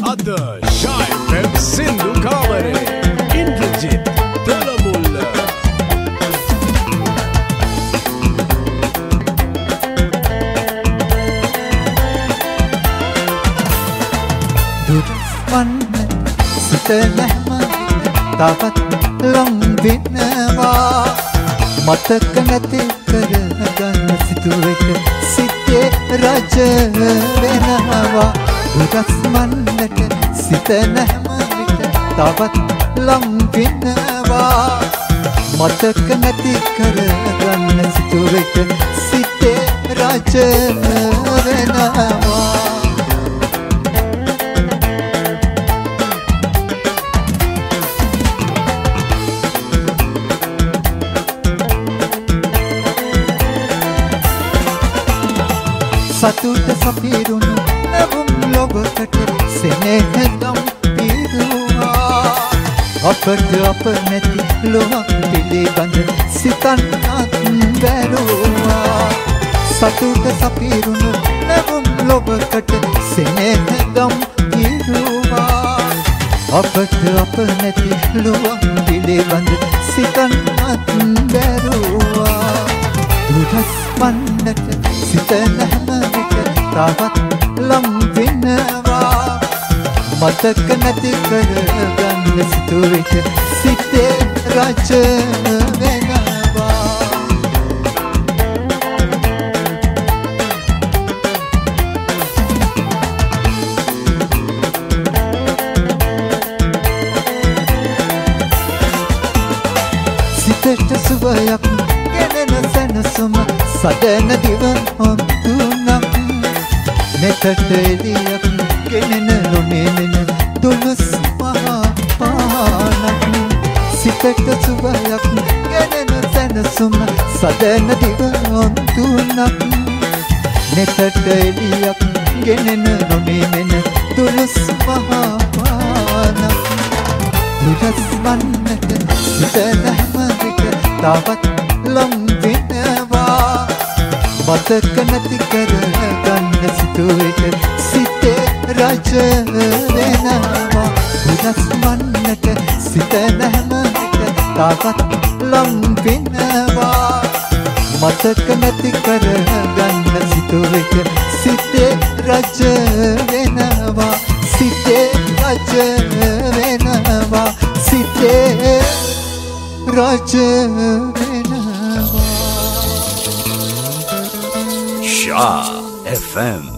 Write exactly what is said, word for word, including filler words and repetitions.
අද ශායම් සින්දු කාමරේ ඉන්ද්‍රජිත් තොලමුල්ල දුරස්වන්න සිත නැම තවත් ලං වෙනවා මතක නැති කරගන්න සිතුවක සිතේ රජ වෙනවා දුරස්වන්නට සිත නැම තවත් ලං වෙනවා මතක නැති කරගන්න සිතුවක සිතේ රජ වෙනවා සතුට සපිරුණු නැවුම් ලොබකට සෙනෙහදම් පිරුවා අපට අප නැති ලොවක් පිළිබඳ සිතන්නත් බැරුවා සතුට සපිරුණු නැවුම් ලොබකට සෙනෙහදම් පිරුවා අපට අප නැති ලොවක් පිළිබඳ සිතන්නත් බැරුවා දුරස් වන්නට සිත නැම තවත් ලං වෙනවා මතක නැති කරගන්න සිතුවිට සිතේ රජ වෙනවා සිතට සුවයක් ගෙනෙන සැනසුම සදන දිව හොඳුනක් මෙතට එලියක් ගෙනෙන නොනෙනෙන දුලස් මහා පානක් සිතට සුවයක් ගෙනෙන සැනසුම සදන දිව හොඳුනක් මෙතට එලියක් ගෙනෙන නොනෙනෙන දුලස් මහා පානක් දුරස් වන්නට සිත නැම විට තවත් ලං වෙනවා මතක නැති කරගන්න සිතුවිට සිතේ රජ වෙනවා දුරස් වන්නට සිත නැම විට තවත් ලං වෙනවා මතක නැති කරගන්න සිතුවිට සිතේ රජ වෙනවා සිතේ රජ වෙනවා සිතේ රජ වෙනවා Shah F M